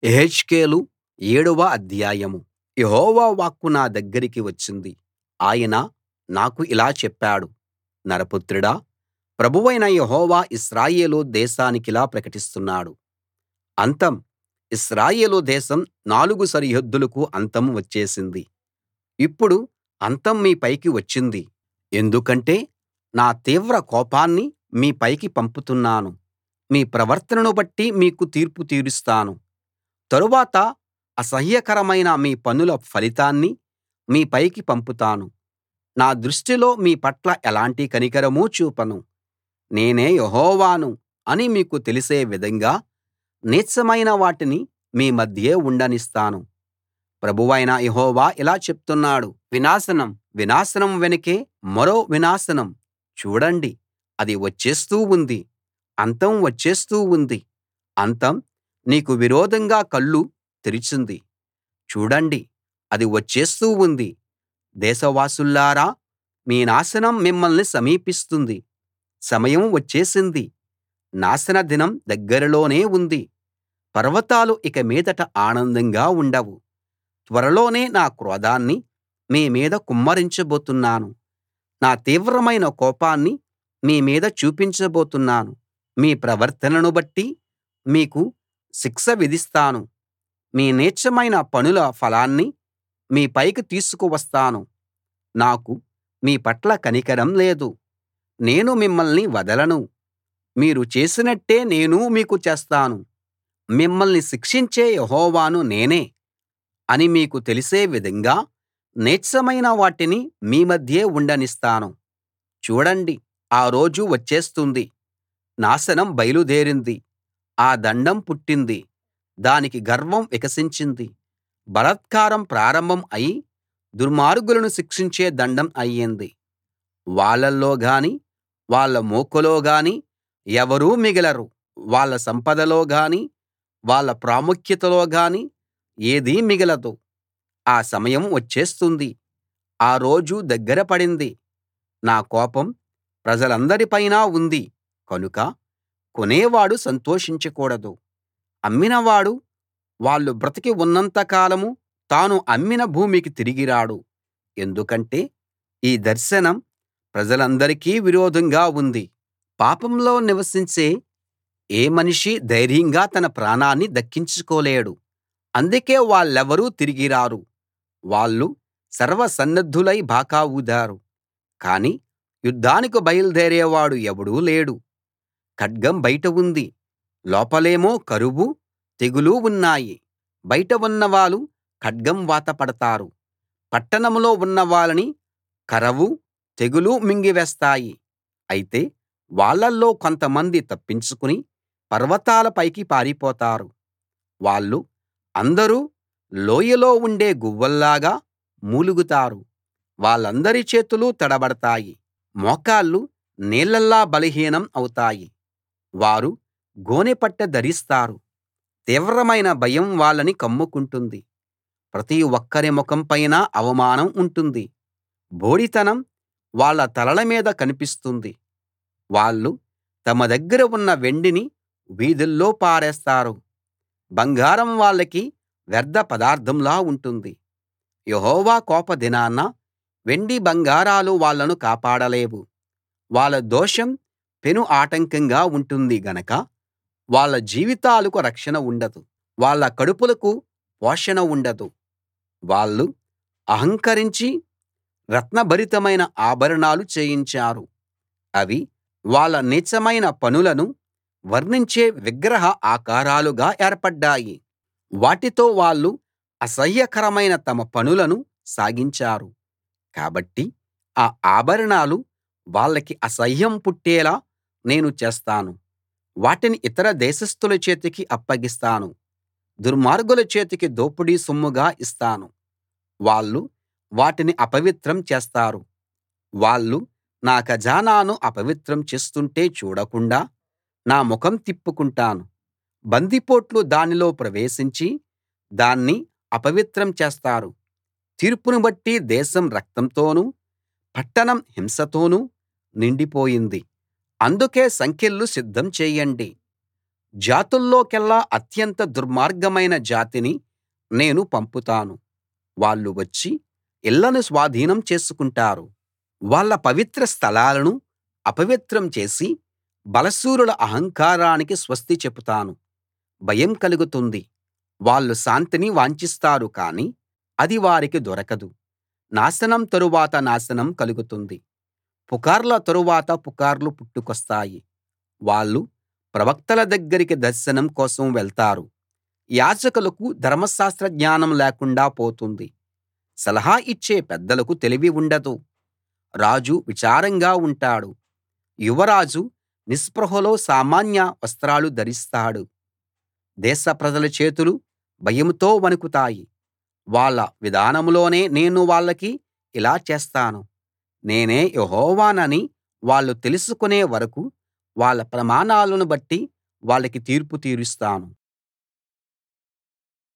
యెహెజ్కేలు 7వ అధ్యాయం. యెహోవా వాక్కు నా దగ్గరికి వచ్చింది. ఆయన నాకు ఇలా చెప్పాడు, నరపుత్రుడా, ప్రభువైన యెహోవా ఇశ్రాయేలు దేశానికిలా ప్రకటిస్తున్నాడు: అంతం. ఇశ్రాయేలు దేశం 4 సరిహద్దులకు అంతం వచ్చేసింది. ఇప్పుడు అంతం మీ పైకి వచ్చింది. ఎందుకంటే నా తీవ్ర కోపాన్ని మీ పైకి పంపుతున్నాను. మీ ప్రవర్తనను బట్టి మీకు తీర్పు తీరుస్తాను. తరువాత అసహ్యకరమైన మీ పనుల ఫలితాన్ని మీ పైకి పంపుతాను. నా దృష్టిలో మీ పట్ల ఎలాంటి కనికరమూ చూపను. నేనే యెహోవాను అని మీకు తెలిసే విధంగా నీచమైన వాటిని మీ మధ్యే ఉండనిస్తాను. ప్రభువైన యెహోవా ఇలా చెప్తున్నాడు: వినాశనం, వినాశనం వెనకే మరో వినాశనం. చూడండి, అది వచ్చేస్తూ ఉంది. అంతం వచ్చేస్తూ ఉంది. అంతం నీకు విరోధంగా కళ్ళు తెరిచింది. చూడండి, అది వచ్చేస్తూ ఉంది. దేశవాసుల్లారా, మీ నాశనం మిమ్మల్ని సమీపిస్తుంది. సమయం వచ్చేసింది. నాశన దినం దగ్గరలోనే ఉంది. పర్వతాలు ఇక మీదట ఆనందంగా ఉండవు. త్వరలోనే నా క్రోధాన్ని మీ మీద కుమ్మరించబోతున్నాను. నా తీవ్రమైన కోపాన్ని మీ మీద చూపించబోతున్నాను. మీ ప్రవర్తనను బట్టి మీకు శిక్ష విధిస్తాను. మీ నీచమైన పనుల ఫలాన్ని మీ పైకి తీసుకువస్తాను. నాకు మీ పట్ల కనికరం లేదు. నేను మిమ్మల్ని వదలను. మీరు చేసినట్టే నేనూ మీకు చేస్తాను. మిమ్మల్ని శిక్షించే యెహోవాను నేనే అని మీకు తెలిసే విధంగా నీచమైన వాటిని మీ మధ్యే ఉండనిస్తాను. చూడండి, ఆ రోజు వచ్చేస్తుంది. నాశనం బయలుదేరింది. ఆ దండం పుట్టింది. దానికి గర్వం వికసించింది. బలాత్కారం ప్రారంభం అయి దుర్మార్గులను శిక్షించే దండం అయ్యింది. వాళ్ళల్లో గాని వాళ్ళ మూకలో గాని ఎవరూ మిగలరు. వాళ్ళ సంపదలో గాని వాళ్ళ ప్రాముఖ్యతలో గాని ఏదీ మిగలదు. ఆ సమయం వచ్చేస్తుంది. ఆ రోజు దగ్గర పడింది. నా కోపం ప్రజలందరి పైనా ఉంది కనుక కొనేవాడు సంతోషించకూడదు. అమ్మినవాడు వాళ్ళు బ్రతికి ఉన్నంత కాలం తాను అమ్మిన భూమికి తిరిగి రాడు. ఎందుకంటే ఈ దర్శనం ప్రజలందరికీ విరోధంగా ఉంది. పాపంలో నివసించే ఏ మనిషీ ధైర్యంగా తన ప్రాణాన్ని దక్కించుకోలేడు. అందుకే వాళ్ళెవరూ తిరిగి రారు. వాళ్ళు సర్వసన్నద్ధులై బాకా ఊదారు, కానీ యుద్ధానికి బయల్దేరేవాడు ఎవడూ లేడు. ఖడ్గం బయట ఉంది. లోపలేమో కరువు, తెగులు ఉన్నాయి. బయట ఉన్నవాళ్ళు ఖడ్గం వాత పడతారు. పట్టణంలో ఉన్నవాళ్ళని కరవు, తెగులు మింగివేస్తాయి. అయితే వాళ్ళల్లో కొంతమంది తప్పించుకుని పర్వతాల పైకి పారిపోతారు. వాళ్ళు అందరూ లోయలో ఉండే గువ్వల్లాగా మూలుగుతారు. వాళ్ళందరి చేతులూ తడబడతాయి. మోకాళ్ళు నీళ్లలా బలహీనం అవుతాయి. వారు గోనెపట్టె ధరిస్తారు. తీవ్రమైన భయం వాళ్ళని కమ్ముకుంటుంది. ప్రతి ఒక్కరి ముఖం పైనా అవమానం ఉంటుంది. బోడితనం వాళ్ళ తలల మీద కనిపిస్తుంది. వాళ్ళు తమ దగ్గర ఉన్న వెండిని వీధుల్లో పారేస్తారు. బంగారం వాళ్ళకి వ్యర్థ పదార్థంలా ఉంటుంది. యెహోవా కోపదినాన వెండి బంగారాలు వాళ్ళను కాపాడలేవు. వాళ్ళ దోషం పెను ఆటంకంగా ఉంటుంది గనక వాళ్ళ జీవితాలకు రక్షణ ఉండదు. వాళ్ళ కడుపులకు పోషణ ఉండదు. వాళ్ళు అహంకరించి రత్నభరితమైన ఆభరణాలు చేయించారు. అవి వాళ్ళ నీచమైన పనులను వర్ణించే విగ్రహ ఆకారాలుగా ఏర్పడ్డాయి. వాటితో వాళ్ళు అసహ్యకరమైన తమ పనులను సాగించారు. కాబట్టి ఆ ఆభరణాలు వాళ్ళకి అసహ్యం పుట్టేలా నేను చేస్తాను. వాటిని ఇతర దేశస్థుల చేతికి అప్పగిస్తాను. దుర్మార్గుల చేతికి దోపిడీ సొమ్ముగా ఇస్తాను. వాళ్ళు వాటిని అపవిత్రం చేస్తారు. వాళ్ళు నా ఖజానాను అపవిత్రం చేస్తుంటే చూడకుండా నా ముఖం తిప్పుకుంటాను. బందిపోట్లు దానిలో ప్రవేశించి దాన్ని అపవిత్రం చేస్తారు. తీర్పును బట్టి దేశం రక్తంతోనూ పట్టణం హింసతోనూ నిండిపోయింది. అందుకే సంకెళ్ళు సిద్ధం చేయండి. జాతుల్లోకెల్లా అత్యంత దుర్మార్గమైన జాతిని నేను పంపుతాను వాళ్ళు వచ్చి ఇళ్ళను స్వాధీనం చేసుకుంటారు వాళ్ళ పవిత్ర స్థలాలను అపవిత్రం చేసి బలశూరుల అహంకారానికి స్వస్తి చెపుతాను భయం కలుగుతుంది వాళ్ళు శాంతిని వాంఛిస్తారు కానీ అది వారికి దొరకదు నాశనం తరువాత నాశనం కలుగుతుంది పుకార్ల తరువాత పుకార్లు పుట్టుకొస్తాయి వాళ్ళు ప్రవక్తల దగ్గరికి దర్శనం కోసం వెళ్తారు యాజకులకు ధర్మశాస్త్ర జ్ఞానం లేకుండా పోతుంది సలహా ఇచ్చే పెద్దలకు తెలివి ఉండదు రాజు విచారంగా ఉంటాడు యువరాజు నిస్పృహలో సామాన్య వస్త్రాలు ధరిస్తాడు దేశ ప్రజల చేతులు భయంతో వణుకుతాయి వాళ్ళ విధానంలోనే నేను వాళ్ళకి ఇలా చేస్తాను నేనే యెహోవానని వాళ్ళు తెలుసుకునే వరకూ వాళ్ళ ప్రమాణాలను బట్టి వాళ్ళకి తీర్పు తీరుస్తాను